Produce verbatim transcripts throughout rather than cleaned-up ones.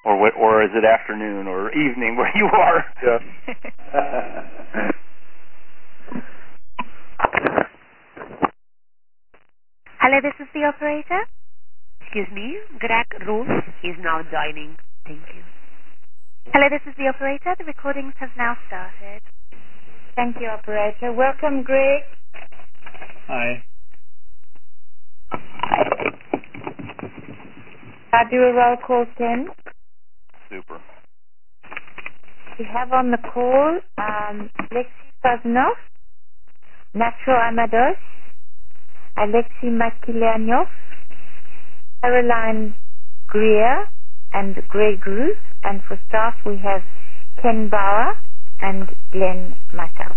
or what, or is it afternoon or evening where you are? Yeah. Hello, this is the operator. Excuse me, Greg Rose is now joining. Thank you. Hello, this is the operator. The recordings have now started. Thank you, operator. Welcome, Greg. Hi. I do a roll call, Ken. Super. We have on the call um, Alexei Paznov, Nacho Amados, Alexei Makilyanov, Caroline Greer, and Greg Ruth. And for staff, we have Ken Bauer and Glenn myself.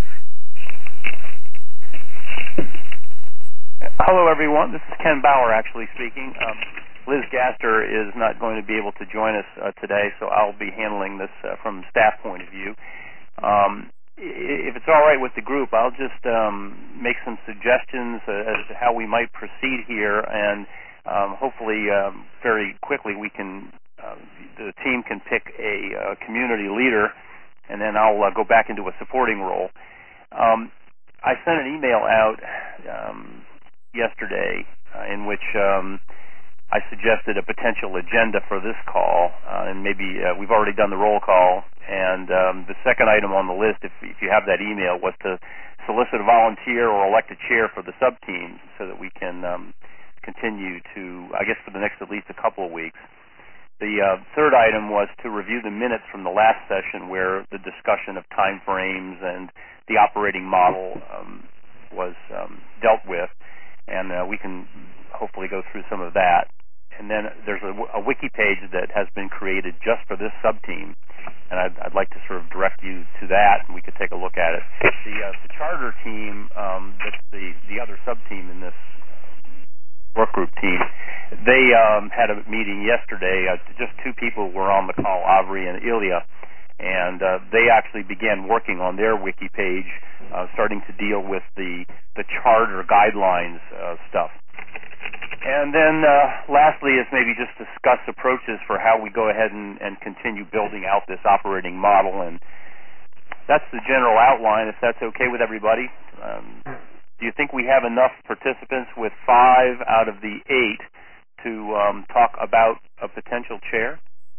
Hello, everyone. This is Ken Bauer, actually speaking. Um, Liz Gaster is not going to be able to join us uh, today, so I'll be handling this uh, from the staff point of view. Um, if it's all right with the group, I'll just um, make some suggestions uh, as to how we might proceed here, and um, hopefully um, very quickly we can, uh, the team can pick a uh, community leader, and then I'll uh, go back into a supporting role. Um, I sent an email out um, yesterday uh, in which um, I suggested a potential agenda for this call, uh, and maybe uh, we've already done the roll call. And um, the second item on the list, if, if you have that email, was to solicit a volunteer or elect a chair for the sub-team so that we can um, continue to, I guess, for the next at least a couple of weeks. The uh, third item was to review the minutes from the last session where the discussion of time frames and the operating model um, was um, dealt with, and uh, we can hopefully go through some of that. And then there's a, a wiki page that has been created just for this sub-team, and I'd, I'd like to sort of direct you to that, and we could take a look at it. The, uh, the charter team, um, that's the, the other sub-team in this work group team, they um, had a meeting yesterday. Uh, just two people were on the call, Avri and Ilya, and uh, they actually began working on their wiki page, uh, starting to deal with the, the charter guidelines uh, stuff. And then uh, lastly is maybe just discuss approaches for how we go ahead and, and continue building out this operating model. And that's the general outline, if that's okay with everybody. Um, do you think we have enough participants with five out of the eight to um, talk about a potential chair?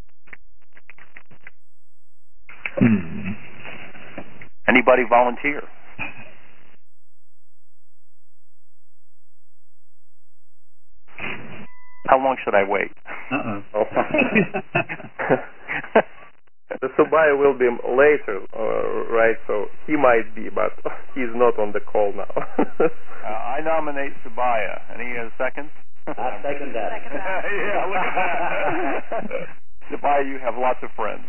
Hmm. Anybody volunteer? How long should I wait? Uh-oh. The Subaya will be later, uh, right? So he might be, but he's not on the call now. uh, I nominate Subaya. Any uh, seconds? I second that. Second that. Yeah, look at that. Subaya, you have lots of friends.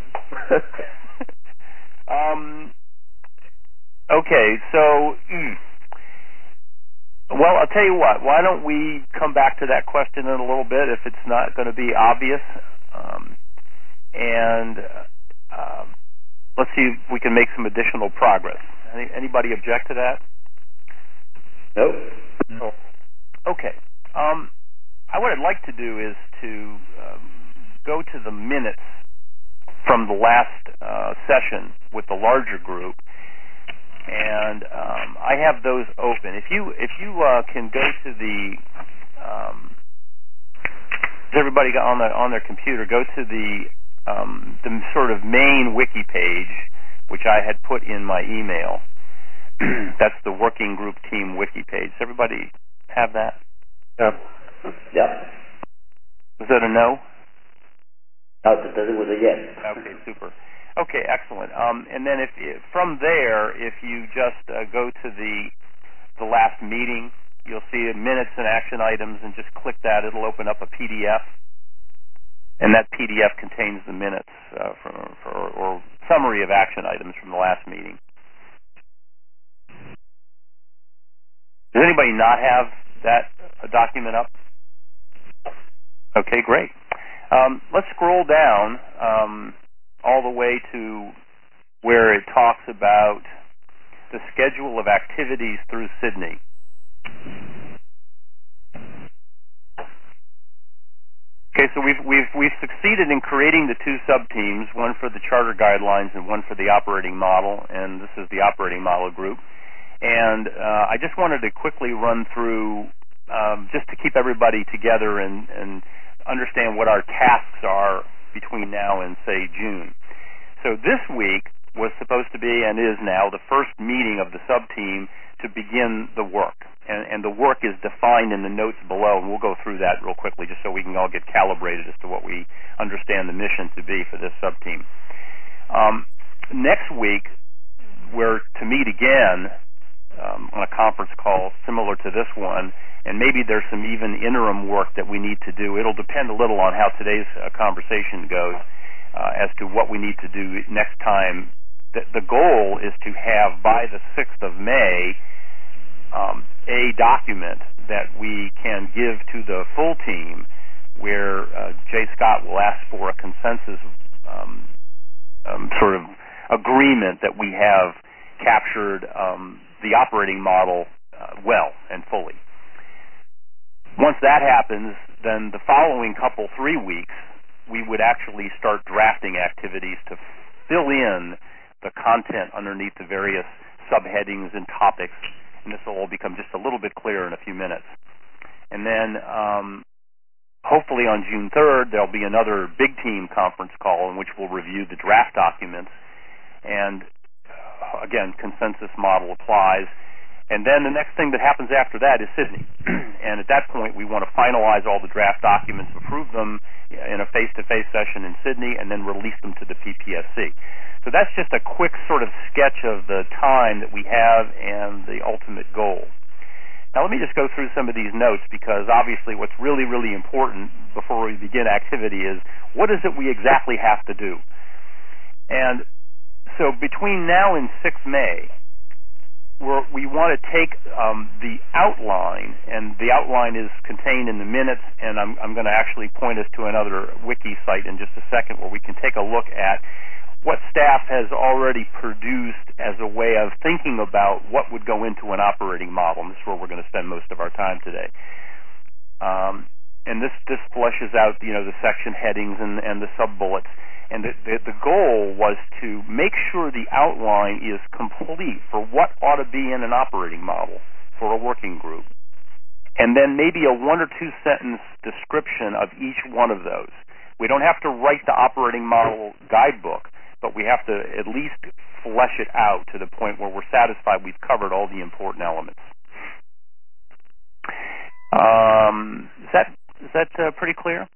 um. Okay, so. Mm. Well, I'll tell you what. Why don't we come back to that question in a little bit if it's not going to be obvious, um, and uh, let's see if we can make some additional progress. Any, anybody object to that? Nope. No. Okay. Um, I, what I'd like to do is to um, go to the minutes from the last uh, session with the larger group. And um, I have those open. If you if you uh, can go to the, um, has everybody got on the on their computer? Go to the um, the sort of main wiki page, which I had put in my email. That's the working group team wiki page. Does everybody have that? Yeah. Yep. Was that a no? No, it was a yes. Okay, super. Okay, excellent. Um, and then if, if from there, if you just uh, go to the the last meeting, you'll see minutes and action items, and just click that. It'll open up a P D F, and that P D F contains the minutes uh, for, for, or summary of action items from the last meeting. Does anybody not have that uh, document up? Okay, great. Um, let's scroll down. Um, all the way to where it talks about the schedule of activities through Sydney. Okay, so we've we've we've succeeded in creating the two sub-teams, one for the charter guidelines and one for the operating model, and this is the operating model group. And uh, I just wanted to quickly run through, um, just to keep everybody together and, and understand what our tasks are between now and, say, June. So this week was supposed to be, and is now, the first meeting of the sub-team to begin the work. And, and the work is defined in the notes below, and we'll go through that real quickly just so we can all get calibrated as to what we understand the mission to be for this sub-team. Um, next week, we're to meet again um, on a conference call similar to this one, and maybe there's some even interim work that we need to do. It'll depend a little on how today's uh, conversation goes uh, as to what we need to do next time. The, the goal is to have, by the sixth of May, Um, a document that we can give to the full team where uh, Jay Scott will ask for a consensus um, um, sort of agreement that we have captured um, the operating model uh, well and fully. Once that happens, then the following couple, three weeks, we would actually start drafting activities to fill in the content underneath the various subheadings and topics. And this will all become just a little bit clearer in a few minutes. And then um, hopefully on June third, there'll be another big team conference call in which we'll review the draft documents. And uh, again, consensus model applies. And then the next thing that happens after that is Sydney. And at that point, we want to finalize all the draft documents, approve them in a face-to-face session in Sydney, and then release them to the P P S C. So that's just a quick sort of sketch of the time that we have and the ultimate goal. Now let me just go through some of these notes, because obviously what's really, really important before we begin activity is what is it we exactly have to do. And so between now and the sixth of May, We're, we want to take um, the outline, and the outline is contained in the minutes, and I'm, I'm going to actually point us to another wiki site in just a second where we can take a look at what staff has already produced as a way of thinking about what would go into an operating model, and this is where we're going to spend most of our time today. Um, and this, this fleshes out, you know, the section headings and, and the sub-bullets. And the, the, the goal was to make sure the outline is complete for what ought to be in an operating model for a working group. And then maybe a one or two sentence description of each one of those. We don't have to write the operating model guidebook, but we have to at least flesh it out to the point where we're satisfied we've covered all the important elements. Um, is that, is that uh, pretty clear?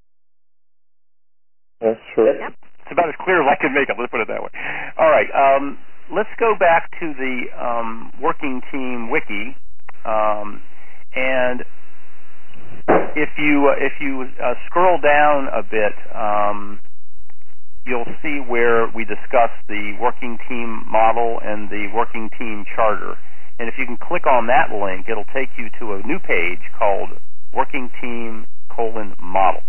Yes, sure. Yep. It's about as clear as I can make it. Let's put it that way. All right. Um, let's go back to the um, working team wiki, um, and if you uh, if you uh, scroll down a bit, um, you'll see where we discuss the working team model and the working team charter. And if you can click on that link, it'll take you to a new page called Working Team colon Model.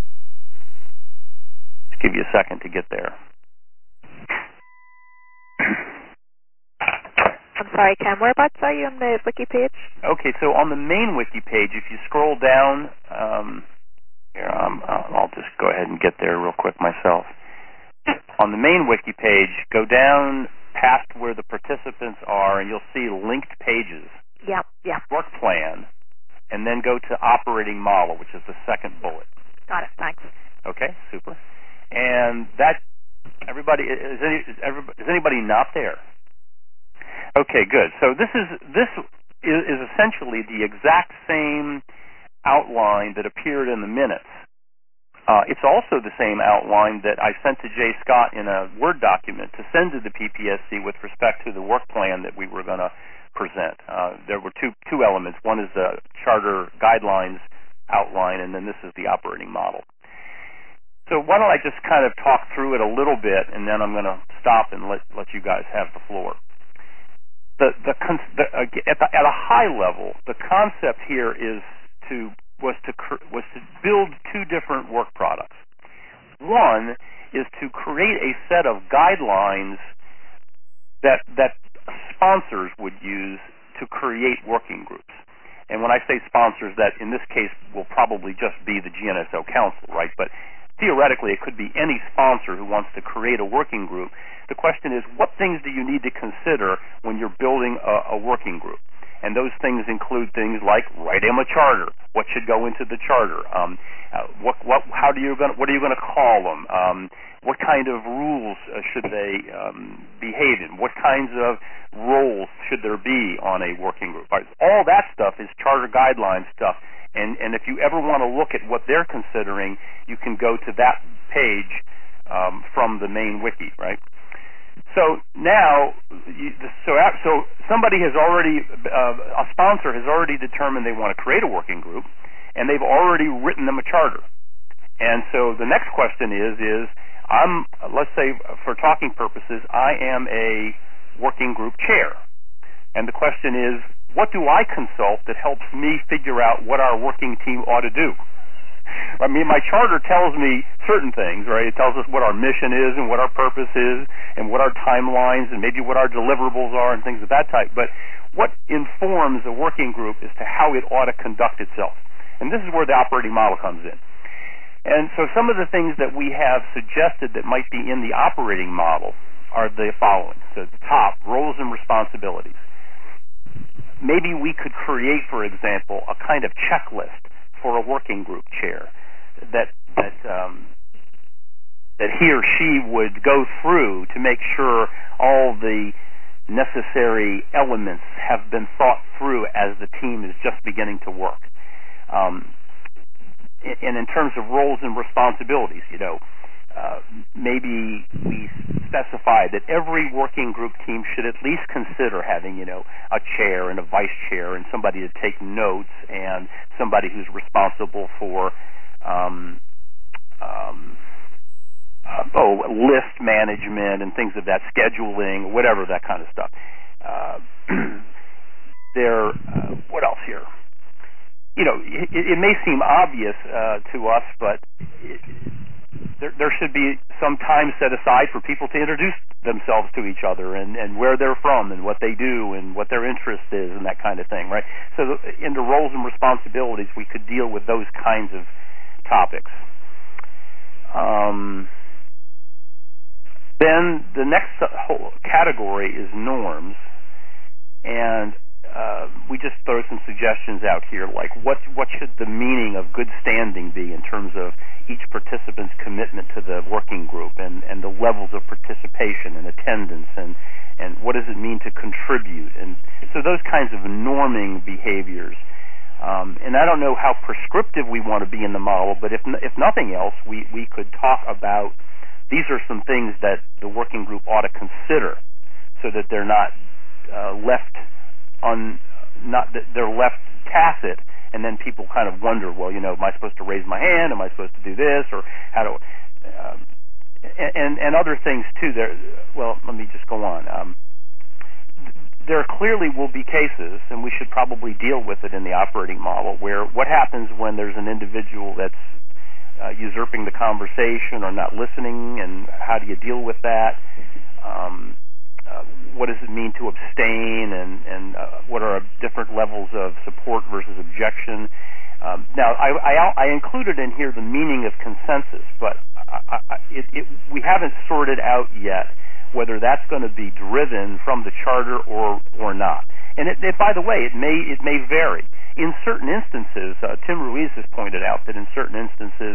Give you a second to get there. I'm sorry, Ken, whereabouts are you on the wiki page? Okay, so on the main wiki page, if you scroll down, um, here, um, I'll just go ahead and get there real quick myself. On the main wiki page, go down past where the participants are, and you'll see linked pages. Yeah, yeah. Work plan, and then go to operating model, which is the second bullet. Got it, thanks. Okay, super. And that, everybody, is, any, is, everybody, is anybody not there? Okay, good. So this is this is, is essentially the exact same outline that appeared in the minutes. Uh, it's also the same outline that I sent to Jay Scott in a Word document to send to the P P S C with respect to the work plan that we were going to present. Uh, there were two two elements. One is the charter guidelines outline, and then this is the operating model. So why don't I just kind of talk through it a little bit, and then I'm going to stop and let let you guys have the floor. The the, the uh, at the at a high level, the concept here is to was to was to build two different work products. One is to create a set of guidelines that that sponsors would use to create working groups. And when I say sponsors, that in this case will probably just be the G N S O Council, right? But theoretically, it could be any sponsor who wants to create a working group. The question is, what things do you need to consider when you're building a, a working group? And those things include things like write them a charter. What should go into the charter? Um, uh, what, what, how do you gonna, what are you going to call them? Um, what kind of rules uh, should they um, behave in? What kinds of roles should there be on a working group? Right? All that stuff is charter guideline stuff. And, and if you ever want to look at what they're considering, you can go to that page um, from the main wiki, right? So now, you, so so somebody has already, uh, a sponsor has already determined they want to create a working group, and they've already written them a charter. And so the next question is, is I'm, let's say for talking purposes, I am a working group chair. And the question is, what do I consult that helps me figure out what our working team ought to do? I mean, my charter tells me certain things, right? It tells us what our mission is and what our purpose is and what our timelines and maybe what our deliverables are and things of that type. But what informs a working group as to how it ought to conduct itself? And this is where the operating model comes in. And so some of the things that we have suggested that might be in the operating model are the following. So at the top, roles and responsibilities. Maybe we could create, for example, a kind of checklist for a working group chair that that um, that he or she would go through to make sure all the necessary elements have been thought through as the team is just beginning to work. Um, and in terms of roles and responsibilities, you know, uh, maybe we specify that every working group team should at least consider having, you know, a chair and a vice chair and somebody to take notes and somebody who's responsible for um, um, uh, oh, list management and things of that, scheduling, whatever, that kind of stuff. Uh, there, uh, what else here? You know, it, it may seem obvious uh, to us, but it, There, there should be some time set aside for people to introduce themselves to each other and, and where they're from and what they do and what their interest is and that kind of thing, right? So the, in the roles and responsibilities, we could deal with those kinds of topics. Um, then the next whole category is norms, and Uh, we just throw some suggestions out here, like what what should the meaning of good standing be in terms of each participant's commitment to the working group and, and the levels of participation and attendance and, and what does it mean to contribute? And so those kinds of norming behaviors. Um, and I don't know how prescriptive we want to be in the model, but if if nothing else, we, we could talk about these are some things that the working group ought to consider so that they're not uh, left on not that they're left tacit, and then people kind of wonder, well, you know, am I supposed to raise my hand? Am I supposed to do this, or how do? Um, and and other things too. There, well, let me just go on. Um, there clearly will be cases, and we should probably deal with it in the operating model, where what happens when there's an individual that's uh, usurping the conversation or not listening, and how do you deal with that? Um, Uh, what does it mean to abstain, and, and uh, what are different levels of support versus objection? Um, now, I, I, I included in here the meaning of consensus, but I, I, it, it, we haven't sorted out yet whether that's going to be driven from the charter or or not. And it, it, by the way, it may it may vary. In certain instances, uh, Tim Ruiz has pointed out that in certain instances,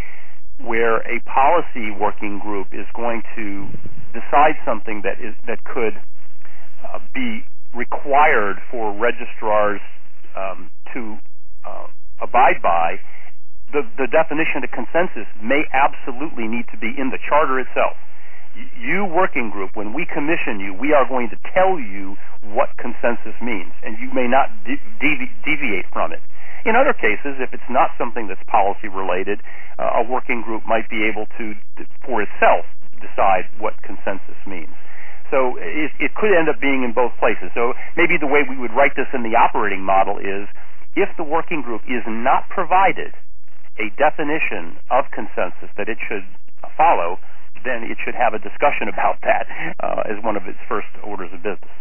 where a policy working group is going to decide something that is that could uh, be required for registrars um, to uh, abide by, the, the definition of consensus may absolutely need to be in the charter itself. You, working group, when we commission you, we are going to tell you what consensus means, and you may not de- devi- deviate from it. In other cases, if it's not something that's policy related, uh, a working group might be able to, for itself, decide what consensus means. So it, it could end up being in both places. So maybe the way we would write this in the operating model is, if the working group is not provided a definition of consensus that it should follow, then it should have a discussion about that uh, as one of its first orders of business.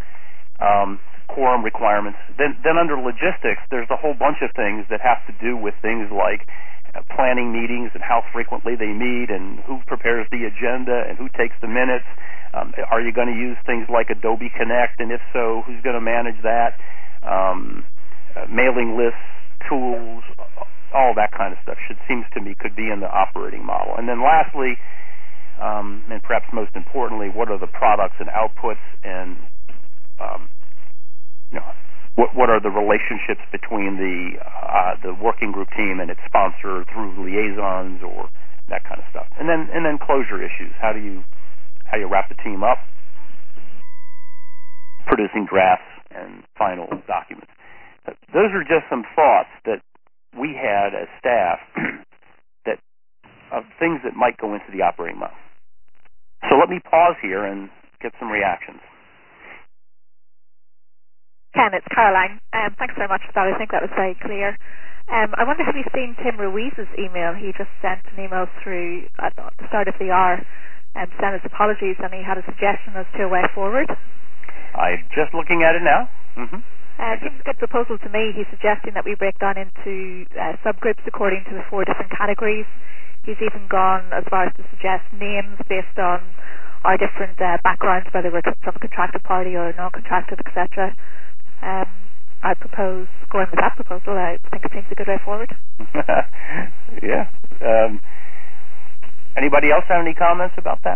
Um, quorum requirements. Then, then under logistics, there's a whole bunch of things that have to do with things like planning meetings and how frequently they meet and who prepares the agenda and who takes the minutes. Um, are you going to use things like Adobe Connect, and if so, who's going to manage that? Um, uh, mailing lists, tools, all that kind of stuff should seems to me could be in the operating model. And then lastly, um, and perhaps most importantly, what are the products and outputs, and um, you know, what what are the relationships between the uh, the working group team and its sponsor through liaisons or that kind of stuff. And then and then closure issues. How do you how you wrap the team up, producing drafts and final documents. Those are just some thoughts that we had as staff that of things that might go into the operating model. So let me pause here and get some reactions. Ken, it's Caroline. Um, thanks very much for that. I think that was very clear. Um, I wonder if you've seen Tim Ruiz's email. He just sent an email through at the start of the hour and um, sent his apologies, and he had a suggestion as to a way forward. I'm just looking at it now. Mm-hmm. Uh, it seems a good proposal to me. He's suggesting that we break down into uh, subgroups according to the four different categories. He's even gone as far as to suggest names based on our different uh, backgrounds, whether we're from a contracted party or non-contracted, et cetera. Um, I propose going with that proposal. I think it seems a good way forward. Yeah. Um, anybody else have any comments about that?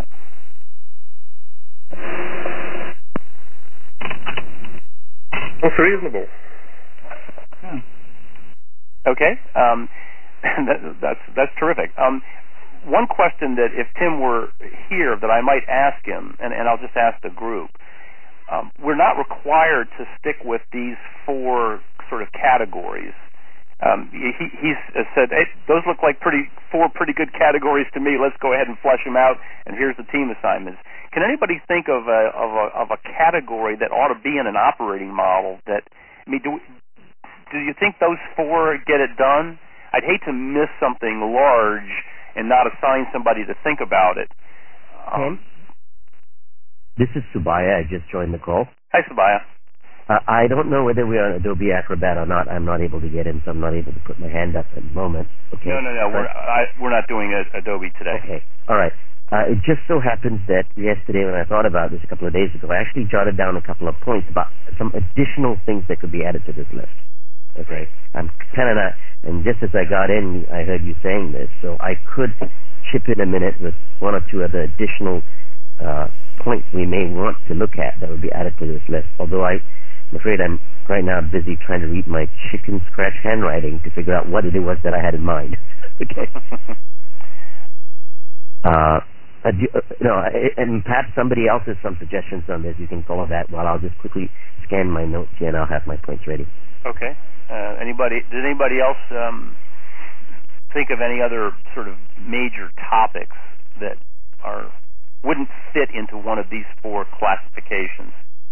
It's reasonable. Hmm. Okay. Um, that, that's that's terrific. Um, one question that if Tim were here that I might ask him, and, and I'll just ask the group, um, we're not required to stick with these four sort of categories. Um, he, he's said, hey, those look like pretty four pretty good categories to me. Let's go ahead and flesh them out, and here's the team assignments. Can anybody think of a of a of a category that ought to be in an operating model? That I mean, do do you think those four get it done? I'd hate to miss something large and not assign somebody to think about it. Um, This is Subaya. I just joined the call. Hi, Subaya. Uh, I don't know whether we are on Adobe Acrobat or not. I'm not able to get in, so I'm not able to put my hand up at the moment. Okay. No, no, no. We're I, we're not doing a, Adobe today. Okay. All right. Uh, it just so happens that yesterday when I thought about this a couple of days ago, I actually jotted down a couple of points about some additional things that could be added to this list. Okay. I'm kind of not, and just as I got in, I heard you saying this, so I could chip in a minute with one or two other additional uh, points we may want to look at that would be added to this list. Although I, I'm afraid I'm right now busy trying to read my chicken scratch handwriting to figure out what it was that I had in mind. Okay. uh, Uh, do, uh, no, and perhaps somebody else has some suggestions on this. You can follow that while I'll just quickly scan my notes here, and I'll have my points ready. Okay. Uh, anybody? Did anybody else um, think of any other sort of major topics that are wouldn't fit into one of these four classifications?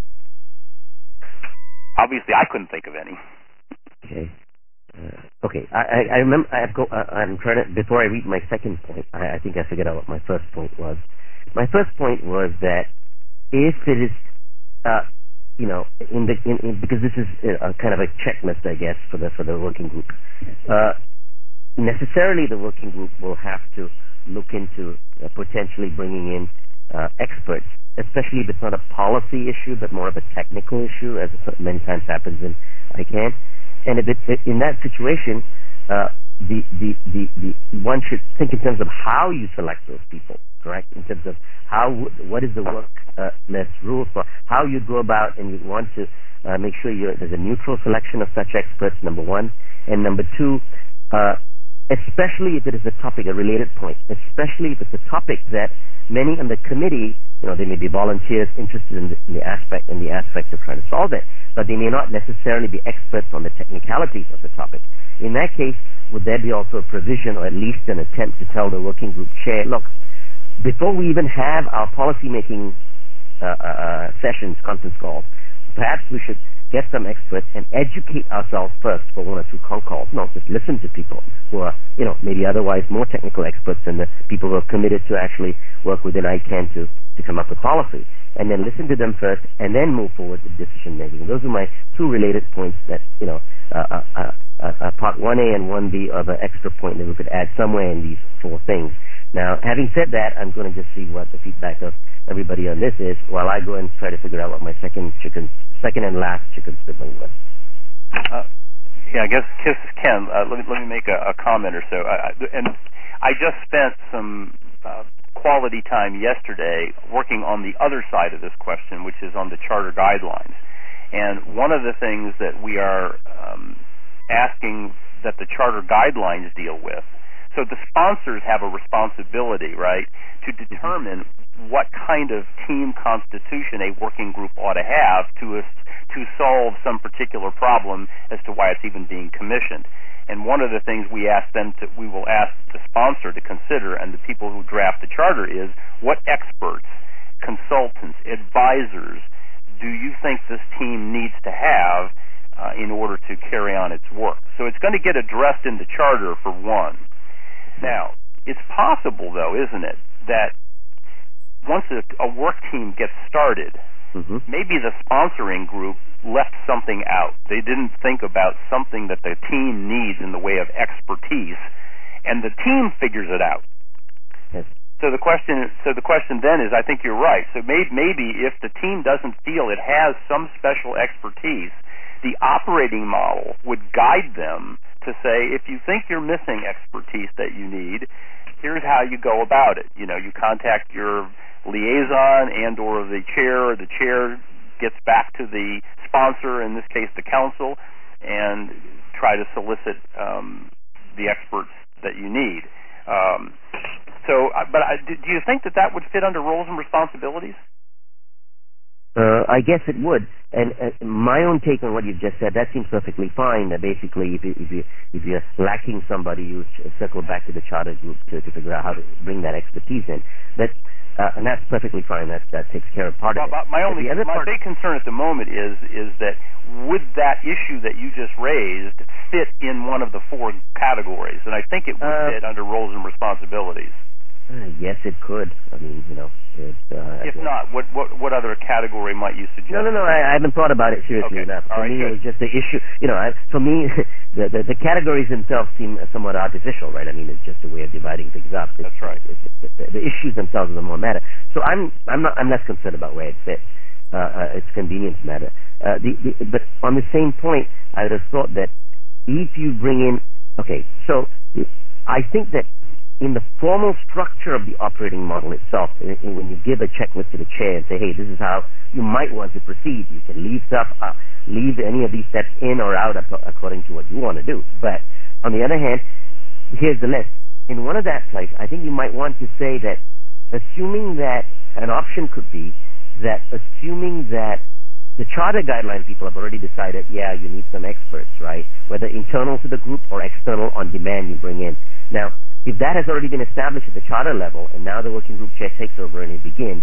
Obviously, I couldn't think of any. Okay. Uh, okay, I, I, I remember. I go, uh, I'm trying to. Before I read my second point, I, I think I figured out what my first point was. My first point was that if it is, uh, you know, in the in, in, because this is a, a kind of a checklist, I guess, for the for the working group. Uh, necessarily, the working group will have to look into uh, potentially bringing in uh, experts, especially if it's not a policy issue, but more of a technical issue, as many times happens in I C A N. And if it, in that situation, uh, the, the, the, the one should think in terms of how you select those people, correct? In terms of how, what is the work uh, list rules for how you go about, and you want to uh, make sure you're, there's a neutral selection of such experts, number one. And number two, uh, especially if it is a topic, a related point, especially if it's a topic that many on the committee, you know, they may be volunteers interested in the, in the aspect in the aspect of trying to solve it, but they may not necessarily be experts on the technicalities of the topic. In that case, would there be also a provision, or at least an attempt to tell the working group chair, look, before we even have our policy-making uh, uh, sessions, conference calls, perhaps we should get some experts, and educate ourselves first for one or two con calls. Not just listen to people who are, you know, maybe otherwise more technical experts than the people who are committed to actually work within I CANN to, to come up with policy. And then listen to them first, and then move forward with decision making. Those are my two related points that, you know, uh, uh, uh, uh, part one A and one B are the extra point that we could add somewhere in these four things. Now, having said that, I'm going to just see what the feedback of everybody on this is while I go and try to figure out what my second chicken, second and last chicken sibling was. Uh, yeah, I guess Kiss Ken. Uh, let me let me make a, a comment or so. I, and I just spent some uh, quality time yesterday working on the other side of this question, which is on the charter guidelines. And one of the things that we are um, asking that the charter guidelines deal with. So the sponsors have a responsibility, right, to determine what kind of team constitution a working group ought to have to to solve some particular problem as to why it's even being commissioned. And one of the things we ask them to, we will ask the sponsor to consider, and the people who draft the charter, is what experts, consultants, advisors do you think this team needs to have uh, in order to carry on its work? So it's going to get addressed in the charter for one. Now, it's possible, though, isn't it, that once a, a work team gets started, mm-hmm. maybe the sponsoring group left something out. They didn't think about something that the team needs in the way of expertise, and the team figures it out. Yes. So the question, so the question then is, I think you're right. So maybe, maybe if the team doesn't feel it has some special expertise, the operating model would guide them to say, if you think you're missing expertise that you need, here's how you go about it. You know, you contact your liaison and or the chair, or the chair gets back to the sponsor, in this case the council, and try to solicit um, the experts that you need. Um, so, but I, do you think that that would fit under roles and responsibilities? Uh, I guess it would, and uh, my own take on what you've just said, that seems perfectly fine. That basically, if you, if you if you're lacking somebody, you circle back to the charter group to, to figure out how to bring that expertise in. But uh, and that's perfectly fine. That that takes care of part well, of it. My only, my part big concern at the moment is is that would that issue that you just raised fit in one of the four categories? And I think it would uh, fit under roles and responsibilities. Uh, yes, it could. I mean, you know. It, uh, if not, what, what what other category might you suggest? No, no, no. I, I haven't thought about it seriously okay. enough. For right, me, good. it was just the issue. You know, I, for me, the, the the categories themselves seem somewhat artificial, right? I mean, it's just a way of dividing things up. It's, That's right. It's, it's, it's, the issues themselves are the more matter. So I'm I'm not I'm less concerned about where it fits. Uh, uh, it's convenience matter. Uh, the, the, but on the same point, I would have thought that if you bring in, okay, so I think that in the formal structure of the operating model itself, when you give a checklist to the chair and say, hey, this is how you might want to proceed, you can leave stuff, uh, leave any of these steps in or out according to what you want to do. But on the other hand, here's the list. In one of that place, I think you might want to say that assuming that an option could be that assuming that the charter guideline people have already decided, yeah, you need some experts, right? Whether internal to the group or external on demand you bring in. Now, if that has already been established at the charter level, and now the working group chair takes over and it begins,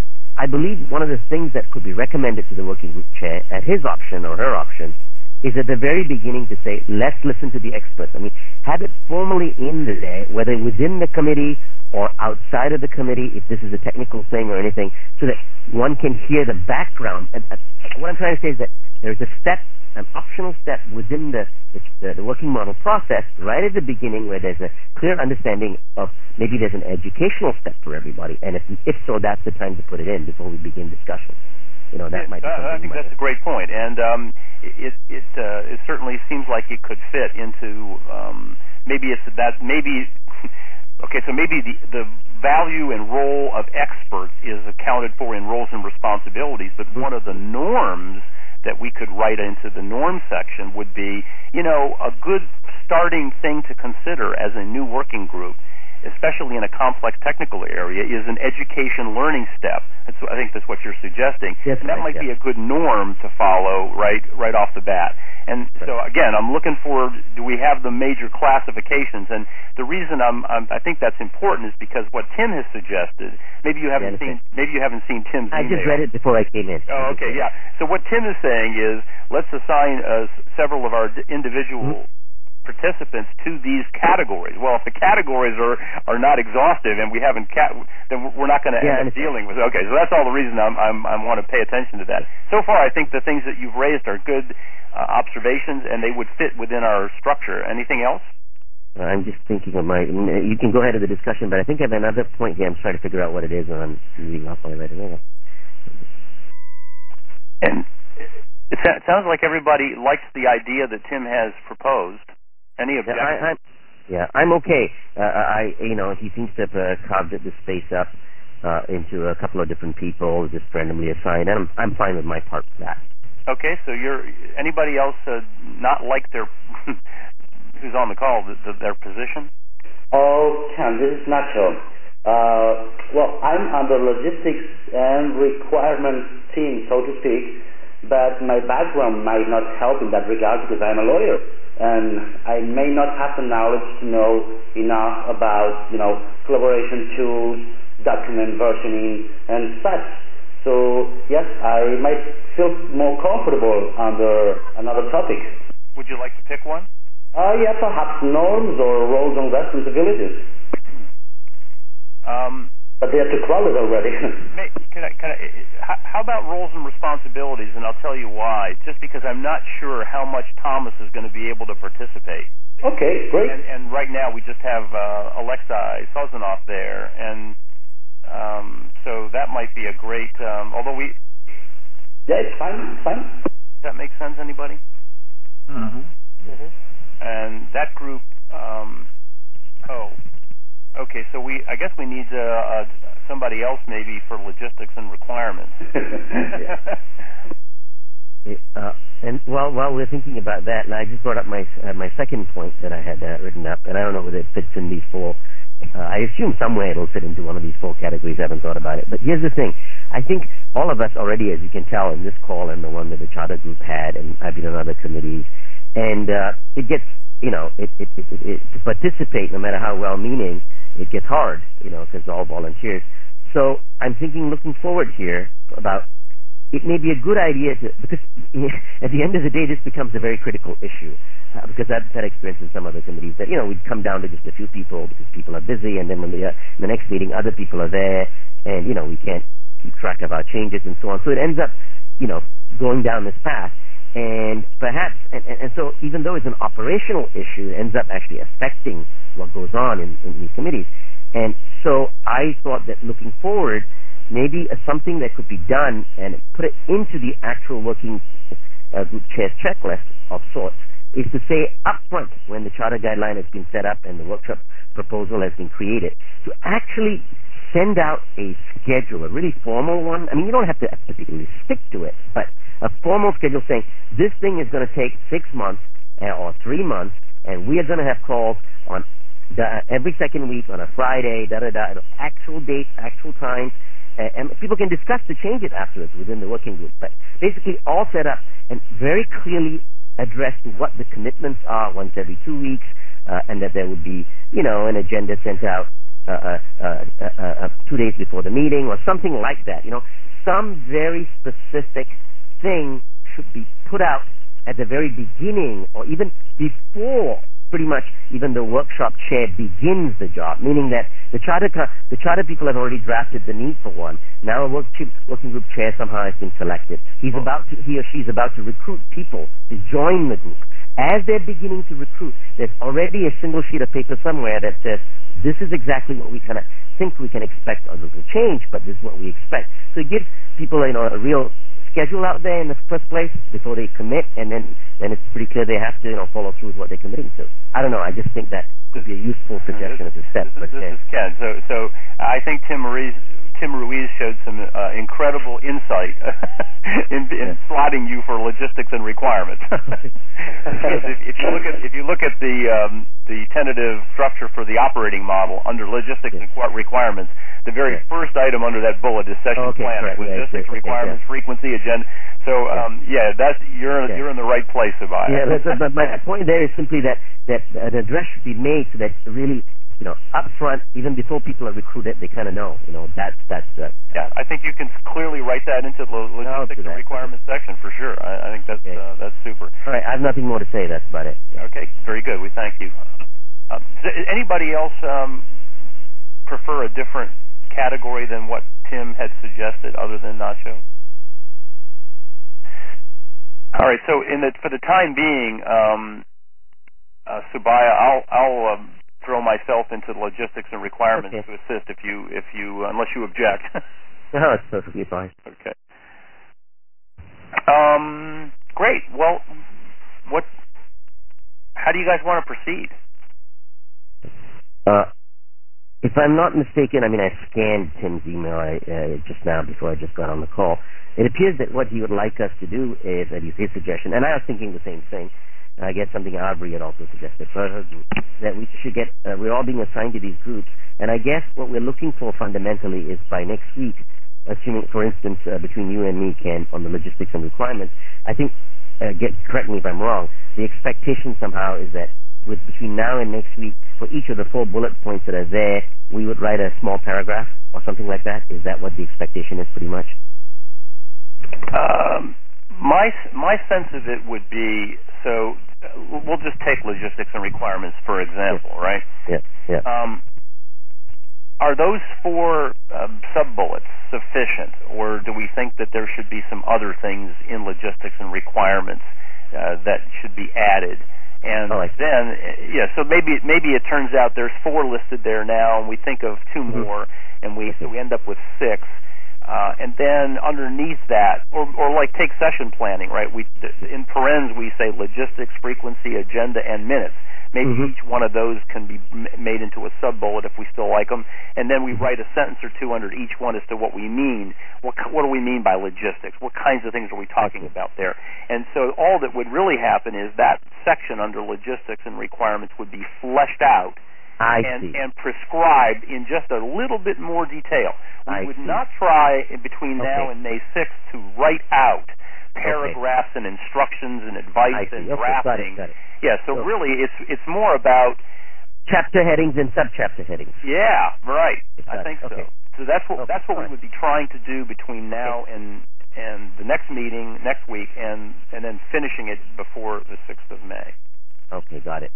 I believe one of the things that could be recommended to the working group chair at his option or her option is at the very beginning to say, let's listen to the experts. I mean, have it formally in there, whether within the committee or outside of the committee, if this is a technical thing or anything, so that one can hear the background. And, uh, what I'm trying to say is that there's a step, an optional step within the, the, the working model process right at the beginning where there's a clear understanding of maybe there's an educational step for everybody, and if, if so, that's the time to put it in before we begin discussion. You know, that it, might be uh, I think that's a great point, and um, it it uh, it certainly seems like it could fit into um, maybe it's that maybe okay, so maybe the the value and role of experts is accounted for in roles and responsibilities, but one of the norms that we could write into the norm section would be, you know, a good starting thing to consider as a new working group especially in a complex technical area, is an education learning step. That's, I think that's what you're suggesting. Yes, and that right, might yeah. be a good norm to follow right right off the bat. And right. so again, I'm looking for, do we have the major classifications? And the reason I'm, I'm I think that's important is because what Tim has suggested. Maybe you haven't yeah, seen maybe you haven't seen Tim's I email. just read it before I came in. Oh, okay, yeah. So what Tim is saying is, let's assign uh, several of our d- individual mm-hmm. participants to these categories. Well, if the categories are, are not exhaustive and we haven't, ca- then we're not going to yeah, end up dealing with it. Okay, so that's all the reason I'm, I'm, I want to pay attention to that. So far, I think the things that you've raised are good uh, observations, and they would fit within our structure. Anything else? I'm just thinking of my. You can go ahead with the discussion, but I think I have another point here. I'm trying to figure out what it is, and I'm reading off my writing. And it, it sounds like everybody likes the idea that Tim has proposed. Any objections? Yeah, I, I'm, yeah, I'm okay. Uh, I, you know, he seems to have uh, carved the space up uh, into a couple of different people, just randomly assigned, and I'm, I'm fine with my part for that. Okay, so you're anybody else uh, not like their who's on the call the, the, their position? Oh, Ken, this is Nacho. Uh, well, I'm on the logistics and requirements team, so to speak, but my background might not help in that regard because I'm a lawyer, and I may not have the knowledge to know enough about, you know, collaboration tools, document versioning, and such. So, yes, I might feel more comfortable under another topic. Would you like to pick one? Uh, yeah, perhaps norms or roles and responsibilities. Um, but they're too crowded already. may, can I, can I, how about roles and responsibilities? And I'll tell you why. Just because I'm not sure how much Thomas is going to be able to participate. Okay, great. And, and right now we just have uh, Alexei Sozanov there, and um, so that might be a great. Um, although we. Yeah, it's fine. It's fine. Does that make sense? Anybody? Mm-hmm. Mm-hmm. And that group, um, oh, okay. So we, I guess we need uh, uh, somebody else maybe for logistics and requirements. uh, and while while we're thinking about that, and I just brought up my uh, my second point that I had uh, written up, and I don't know whether it fits in these four. Uh, I assume somewhere it'll fit into one of these four categories. I haven't thought about it, but here's the thing: I think all of us already, as you can tell in this call and the one that the charter group had, and I've been on other committees. And uh, it gets, you know, it, it, it, it, to participate, no matter how well-meaning, it gets hard, you know, because all volunteers. So I'm thinking, looking forward here, about it may be a good idea to, because at the end of the day, this becomes a very critical issue. Uh, because I've had experience in some other committees that, you know, we'd come down to just a few people because people are busy, and then when the, uh, the next meeting, other people are there, and, you know, we can't keep track of our changes and so on. So it ends up, you know, going down this path. And perhaps, and, and, and so even though it's an operational issue, it ends up actually affecting what goes on in, in these committees. And so I thought that looking forward, maybe uh, something that could be done and put it into the actual working uh, group chair's checklist of sorts is to say up front when the charter guideline has been set up and the workshop proposal has been created, to actually send out a schedule, a really formal one. I mean, you don't have to particularly stick to it, but a formal schedule saying this thing is going to take six months uh, or three months, and we are going to have calls on the, every second week on a Friday, da da da, actual dates, actual times, uh, and people can discuss to change it afterwards within the working group. But basically, all set up and very clearly addressed what the commitments are once every two weeks, uh, and that there would be, you know, an agenda sent out uh, uh, uh, uh, uh, two days before the meeting or something like that. You know, some very specific thing should be put out at the very beginning or even before pretty much even the workshop chair begins the job, meaning that the charter the charter people have already drafted the need for one. Now a work, working group chair somehow has been selected. He's oh. about to, he or she is about to recruit people to join the group. As they're beginning to recruit, there's already a single sheet of paper somewhere that says this is exactly what we kind of think we can expect of the change, but this is what we expect. So it gives people, you know, a real schedule out there in the first place before they commit, and then, then it's pretty clear they have to, you know, follow through with what they're committing to. I don't know. I just think that could be a useful suggestion as a step. This, but this Ken. is Ken. So, so I think Tim Marie's Tim Ruiz showed some uh, incredible insight in, in yeah. slotting you for logistics and requirements. Because if, if you look at if you look at the um, the tentative structure for the operating model under logistics yeah. and requirements, the very yeah. first item under that bullet is session okay, planning, correct. logistics, yeah, requirements, yeah. frequency, agenda. So um, yeah, that's you're yeah. you're in the right place, Subaya. Yeah, but, but my point there is simply that that an address should be made so that really, you know, up front, even before people are recruited, they kind of know, you know, that's that's. Uh, yeah, I think you can clearly write that into the logistics and requirements okay. section for sure. I, I think that's okay. uh, that's super. All right, I have nothing more to say. That's about it. Yeah. Okay, very good. We thank you. Uh, does anybody else um, prefer a different category than what Tim had suggested, other than Nacho? All right. So, in the for the time being, um, uh, Subaya, I'll I'll um, throw myself into the logistics and requirements okay. to assist if you if you unless you object. No, it's perfectly fine. Okay. Um. Great. Well, what? How do you guys want to proceed? Uh, if I'm not mistaken, I mean, I scanned Tim's email I, uh, just now before I just got on the call. It appears that what he would like us to do is, at least his suggestion, and I was thinking the same thing, I guess something Aubrey had also suggested for her group, that we should get, uh, we're all being assigned to these groups, and I guess what we're looking for fundamentally is by next week, assuming, for instance, uh, between you and me, Ken, on the logistics and requirements, I think, uh, get correct me if I'm wrong, the expectation somehow is that with between now and next week, for each of the four bullet points that are there, we would write a small paragraph or something like that. Is that what the expectation is, pretty much? Um, my my sense of it would be, so uh, we'll just take logistics and requirements for example, yeah. right? Yeah. Yeah. Um, are those four um, sub bullets sufficient, or do we think that there should be some other things in logistics and requirements uh, that should be added? And oh, then, yeah, so maybe maybe it turns out there's four listed there now, and we think of two mm-hmm. more, and we so we end up with six. Uh, and then underneath that, or or like take session planning, right? We in parens we say logistics, frequency, agenda, and minutes. Maybe mm-hmm. each one of those can be m- made into a sub bullet if we still like them, and then we write a sentence or two under each one as to what we mean. What what do we mean by logistics? What kinds of things are we talking about there? And so all that would really happen is that section under logistics and requirements would be fleshed out I and, see. and prescribed in just a little bit more detail. We I would see. not try in between okay. now and May sixth to write out paragraphs okay. and instructions and advice and okay. drafting. Got it, got it. Yeah, so okay. really it's it's more about chapter headings and sub-chapter headings. Yeah, right. Got I think it. okay. so. So that's what okay. that's what All we right. would be trying to do between now okay. and and the next meeting next week, and and then finishing it before the sixth of May. Okay, got it.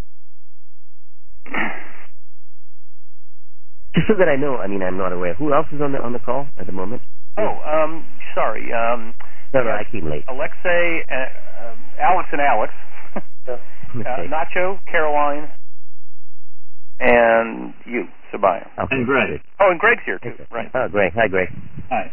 Just so that I know, I mean, I'm not aware. Who else is on the on the call at the moment? Oh, um, sorry. Um, no, no, I came late. Alexei, uh, uh, Alex and Alex, uh, Nacho, Caroline, and you, Subaya. Okay. And Greg. Oh, and Greg's here too. Okay. Right. Oh, Greg. Hi, Greg. Hi.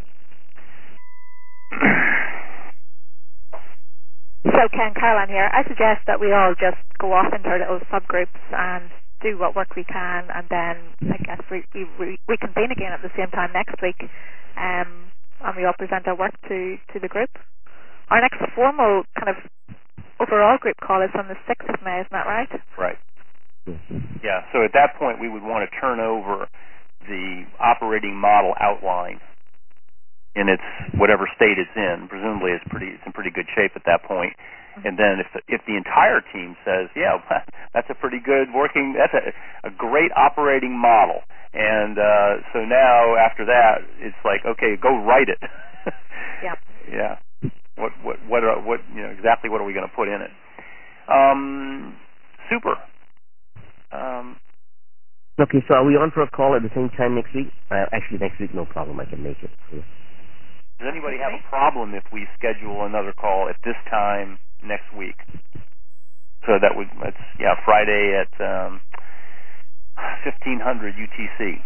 So, Ken, Caroline here. I suggest that we all just go off into our little subgroups and do what work we can, and then I guess we we we reconvene again at the same time next week, um, and we all present our work to to the group. Our next formal kind of overall group call is on the sixth of May, isn't that right? Right. Yeah. So at that point, we would want to turn over the operating model outline in its whatever state it's in. Presumably, it's pretty it's in pretty good shape at that point. And then if the, if the entire team says, yeah, that's a pretty good working, that's a, a great operating model. And uh, so now after that, it's like, okay, go write it. Yeah. Yeah. What what what are, what you know exactly what are we going to put in it? Um, super. Um, okay, so are we on for a call at the same time next week? Uh, actually, next week, no problem. I can make it. Yeah. Does anybody have a problem if we schedule another call at this time next week? So that would, that's, yeah, Friday at um, fifteen hundred U T C.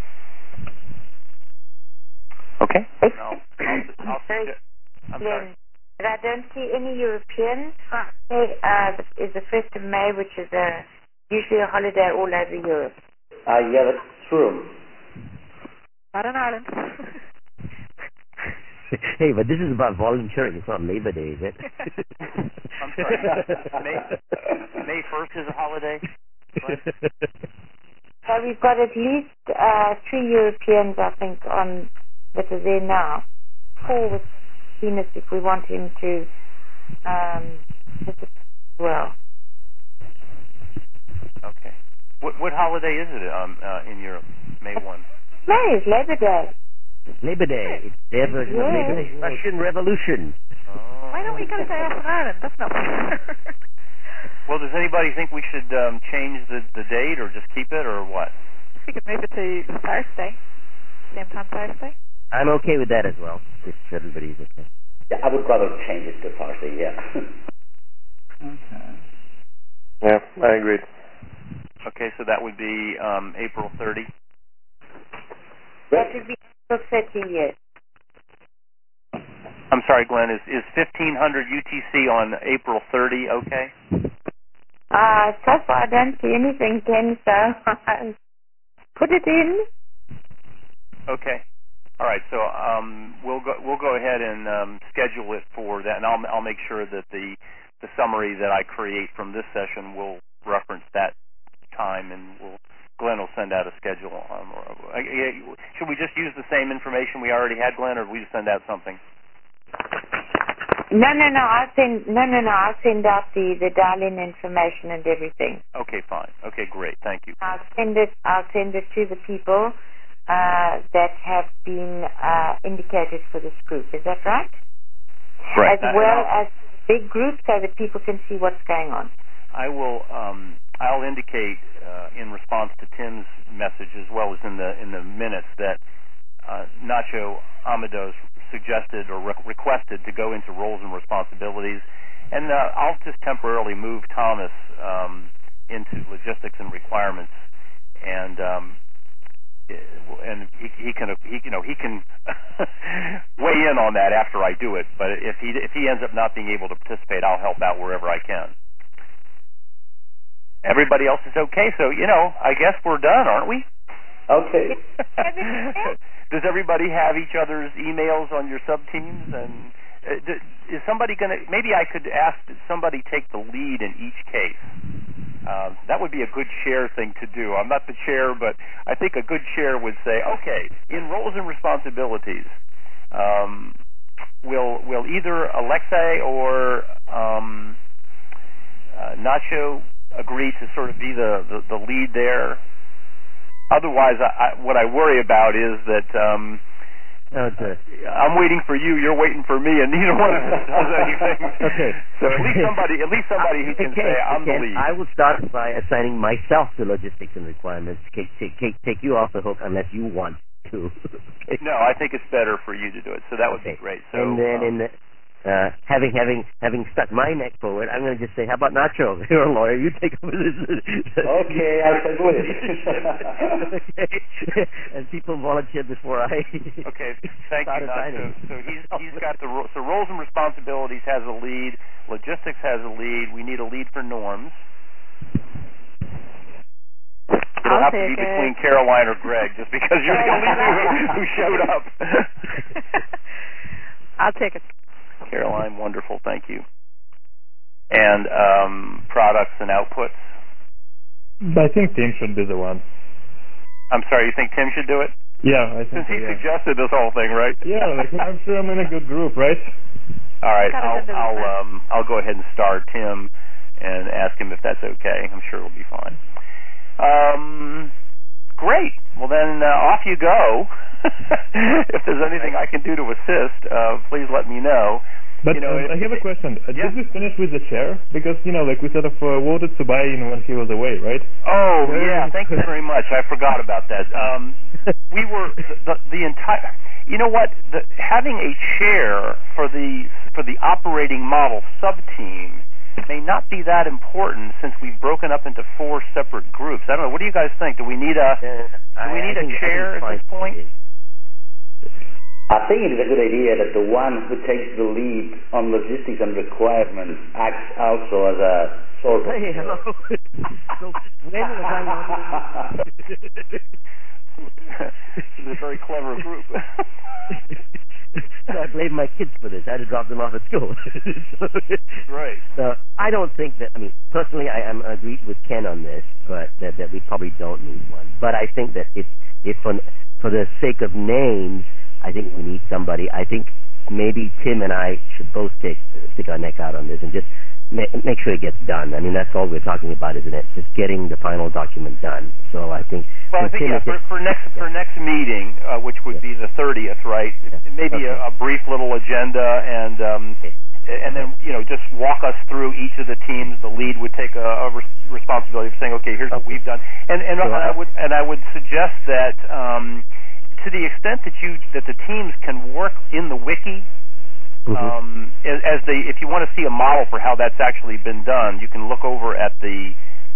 Okay. I'll, I'll, I'll suggest, I'm sorry. But I don't see any Europeans. Friday uh, is the first of May, which is a, usually a holiday all over Europe. Uh, yeah, that's true. Not in Ireland. Hey, but this is about volunteering. It's not Labor Day, is it? I'm sorry. May, May first is a holiday? So we've got at least uh, three Europeans, I think, on that are there now. Four with Venus if we want him to um, participate as well. Okay. What what holiday is it um, uh, in Europe? May first. May is Labor Day. Labor Day. It's their version of Labor Day. Russian Revolution. Oh. Why don't we get a day off in Ireland? That's not fair. Well, does anybody think we should um, change the, the date or just keep it or what? We could move it to Thursday. Same time Thursday. I'm okay with that as well, if everybody's okay. Yeah, I would rather change it to Thursday, yeah. Okay. Yeah, I agree. Okay, so that would be um, April thirtieth. That would be April thirtieth, yes. I'm sorry, Glenn. Is is fifteen hundred U T C on April thirtieth okay? Uh, so far I don't see anything, Ken, so put it in. Okay. All right. So um, we'll go we'll go ahead and um, schedule it for that, and I'll I'll make sure that the the summary that I create from this session will reference that time, and we'll Glenn will send out a schedule. Um, or, uh, should we just use the same information we already had, Glenn, or will we just send out something? No, no, no. I'll send. No, no, no. I'll send out the the dial-in information and everything. Okay, fine. Okay, great. Thank you. I'll send it. I'll send it to the people uh, that have been uh, indicated for this group. Is that right? Right. As well as big group, so that people can see what's going on. I will. Um, I'll indicate uh, in response to Tim's message, as well as in the in the minutes, that uh, Nacho Amados suggested or re- requested to go into roles and responsibilities, and uh, I'll just temporarily move Thomas um, into logistics and requirements, and um, and he, he can he you know he can weigh in on that after I do it. But if he if he ends up not being able to participate, I'll help out wherever I can. Everybody else is okay, so you know I guess we're done, aren't we? Okay. Does everybody have each other's emails on your sub teams? And uh, is somebody going to? Maybe I could ask that somebody take the lead in each case. Um, that would be a good chair thing to do. I'm not the chair, but I think a good chair would say, okay, in roles and responsibilities, um, will will either Alexei or um, uh, Nacho agree to sort of be the, the, the lead there? Otherwise, I, I, what I worry about is that um, okay. uh, I'm waiting for you, you're waiting for me, and neither one of us does anything. Okay. So at least somebody, at least somebody who can okay, say, "I'm okay. the lead." I will start by assigning myself to logistics and requirements. Take, take, take, take you off the hook unless you want to. Okay. No, I think it's better for you to do it. So that would okay. be great. So and then um, in the. Uh, having having having stuck my neck forward, I'm going to just say, how about Nacho? You're a lawyer. You take over this. Okay, I can do it. Okay. And people volunteer before I. Okay, thank you, Nacho. So he's he's got the ro- so roles and responsibilities has a lead. Logistics has a lead. We need a lead for norms. It'll I'll have to be take between it. Caroline or Greg, just because you're the only two who showed up. I'll take it. Caroline, wonderful, thank you. And um, products and outputs. I think Tim should be the one. I'm sorry, you think Tim should do it? Yeah, I think Since so, he yeah. suggested this whole thing, right? Yeah, like, I'm sure I'm in a good group, right? All right, I'll Gotta I'll send it um I'll go ahead and start Tim and ask him if that's okay. I'm sure it'll be fine. Um, great. Well then, uh, off you go. If there's anything I can do to assist, uh, please let me know. But You know, um, if- I have a question. Uh, Yeah. Did we finish with the chair? Because, you know, like we sort of uh, voted to buy in when he was away, right? Oh yeah, thank you very much. I forgot about that. Um, we were the, the, the entire. You know what? The, having a chair for the for the operating model sub team may not be that important since we've broken up into four separate groups. I don't know. What do you guys think? Do we need a Uh, do we I- need I a think- chair I think at this fine. point? I think it is a good idea that the one who takes the lead on logistics and requirements acts also as a sort of... Hey, hello. So when was I This is a very clever group. I blame my kids for this. I had to drop them off at school. so, right. So I don't think that. I mean, personally, I am agreed with Ken on this, but that, that we probably don't need one. But I think that if if for for the sake of names, I think we need somebody. I think maybe Tim and I should both take stick our neck out on this and just make, make sure it gets done. I mean, that's all we're talking about, isn't it? Just getting the final document done. So I think. Well, I think Tim yeah, for, for next yeah. for next meeting, uh, which would yeah. be the thirtieth, right? Yeah. Maybe okay. a, a brief little agenda, and um, okay. and then you know just walk us through each of the teams. The lead would take a, a res- responsibility for saying, okay, here's okay. what we've done, and and, so, and I uh, would and I would suggest that um, to the extent that you that the teams can work in the wiki. Mm-hmm. Um, as, as they, if you want to see a model for how that's actually been done, you can look over at the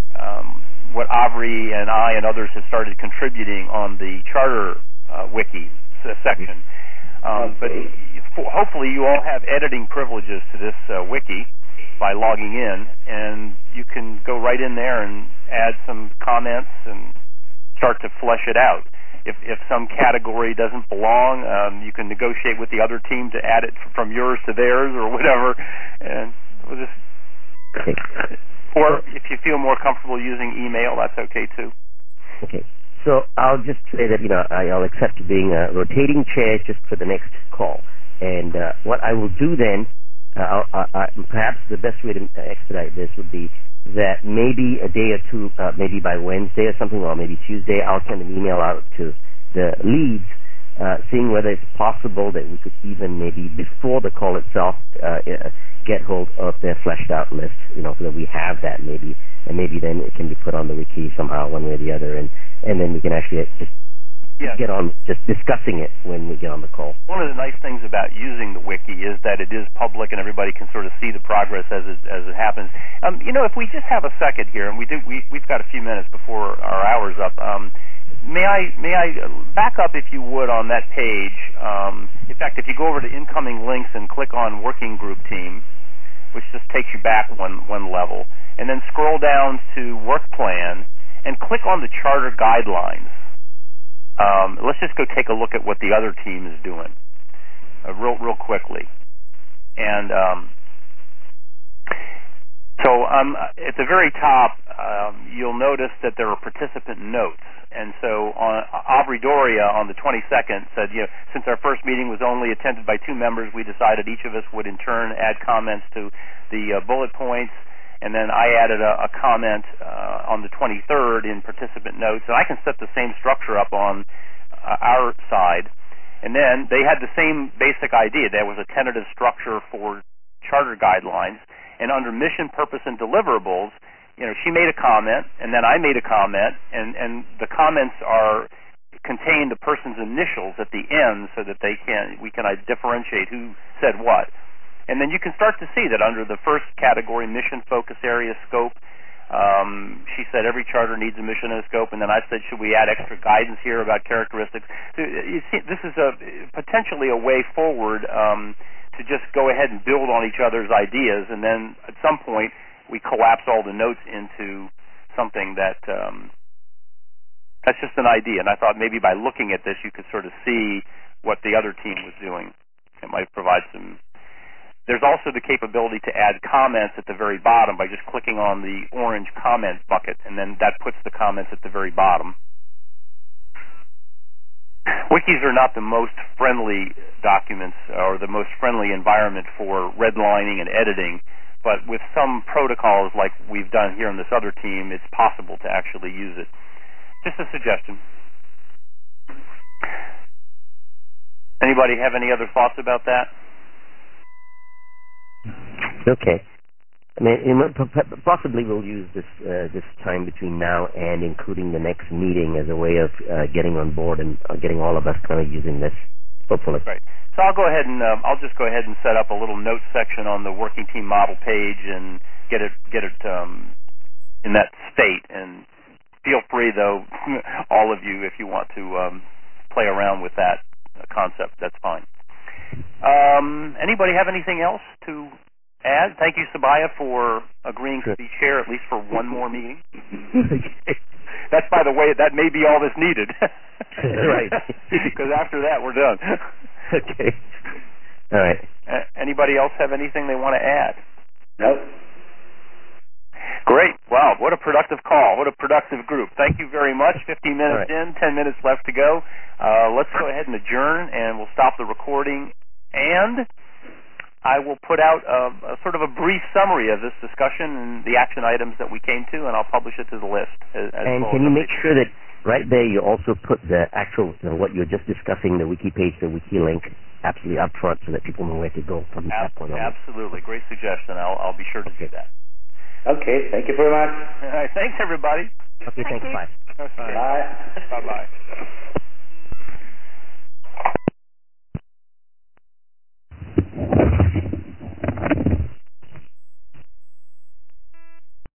um, what Avri and I and others have started contributing on the charter uh, wiki section. Um, but for, hopefully, you all have editing privileges to this uh, wiki by logging in, and you can go right in there and add some comments and start to flesh it out. If if some category doesn't belong, um, you can negotiate with the other team to add it from yours to theirs or whatever, and we'll just. Okay. Or if you feel more comfortable using email, that's okay too. Okay. So I'll just say that you know I'll accept being a rotating chair just for the next call, and uh, what I will do then, uh, I'll, uh, perhaps the best way to expedite this would be that maybe a day or two, uh, maybe by Wednesday or something, or maybe Tuesday, I'll send an email out to the leads, uh, seeing whether it's possible that we could even maybe before the call itself uh, get hold of their fleshed out list, you know, so that we have that maybe, and maybe then it can be put on the wiki somehow, one way or the other, and, and then we can actually just yes. get on just discussing it when we get on the call. One of the nice things about using the wiki is that it is public and everybody can sort of see the progress as it, as it happens. Um, you know, if we just have a second here, and we do, we, we've got a few minutes before our hour's up. Um, may I may I back up, if you would, on that page? Um, in fact, if you go over to incoming links and click on Working Group Team, which just takes you back one one level, and then scroll down to Work Plan and click on the Charter Guidelines. Um, let's just go take a look at what the other team is doing, uh, real, real quickly. And um, so um, at the very top, um, you'll notice that there are participant notes. And so on, Aubrey Doria on the twenty-second said, you know, since our first meeting was only attended by two members, we decided each of us would in turn add comments to the uh, bullet points. And then I added a, a comment uh, on the twenty-third in participant notes, and I can set the same structure up on uh, our side. And then they had the same basic idea. There was a tentative structure for charter guidelines, and under mission, purpose, and deliverables, you know, she made a comment, and then I made a comment, and, and the comments are contain the person's initials at the end, so that they can we can uh, differentiate who said what. And then you can start to see that under the first category, mission, focus area, scope, um, she said every charter needs a mission and a scope, and then I said, should we add extra guidance here about characteristics? So you see, this is a potentially a way forward um, to just go ahead and build on each other's ideas, and then at some point we collapse all the notes into something that um, that's just an idea. And I thought maybe by looking at this, you could sort of see what the other team was doing. It might provide some. There's also the capability to add comments at the very bottom by just clicking on the orange comment bucket, and then that puts the comments at the very bottom. Wikis are not the most friendly documents or the most friendly environment for redlining and editing, but with some protocols like we've done here in this other team, it's possible to actually use it. Just a suggestion. Anybody have any other thoughts about that? Okay. I mean, possibly we'll use this uh, this time between now and including the next meeting as a way of uh, getting on board and uh, getting all of us kind of using this, hopefully. Right. So I'll go ahead and um, I'll just go ahead and set up a little note section on the working team model page and get it get it um, in that state. And feel free, though, all of you, if you want to um, play around with that uh, concept, that's fine. Um, anybody have anything else to add? Thank you, Sabaya, for agreeing to be chair at least for one more meeting. That's, by the way, that may be all that's needed. Right. Because after that, we're done. Okay. All right. Uh, anybody else have anything they want to add? Nope. Great. Wow, what a productive call. What a productive group. Thank you very much. fifteen minutes right. in, ten minutes left to go. Uh, let's go ahead and adjourn, and we'll stop the recording. And I will put out a, a sort of a brief summary of this discussion and the action items that we came to, and I'll publish it to the list. As, as and well can as you make sure that right there you also put the actual, you know, what you're just discussing, the wiki page, the wiki link, absolutely up front so that people know where to go from Ab- that point on? Absolutely. Great suggestion. I'll, I'll be sure to okay. do that. Okay, thank you very much. All right, thanks, everybody. Okay, Thank thanks. you. Bye. Okay. Bye. Bye-bye.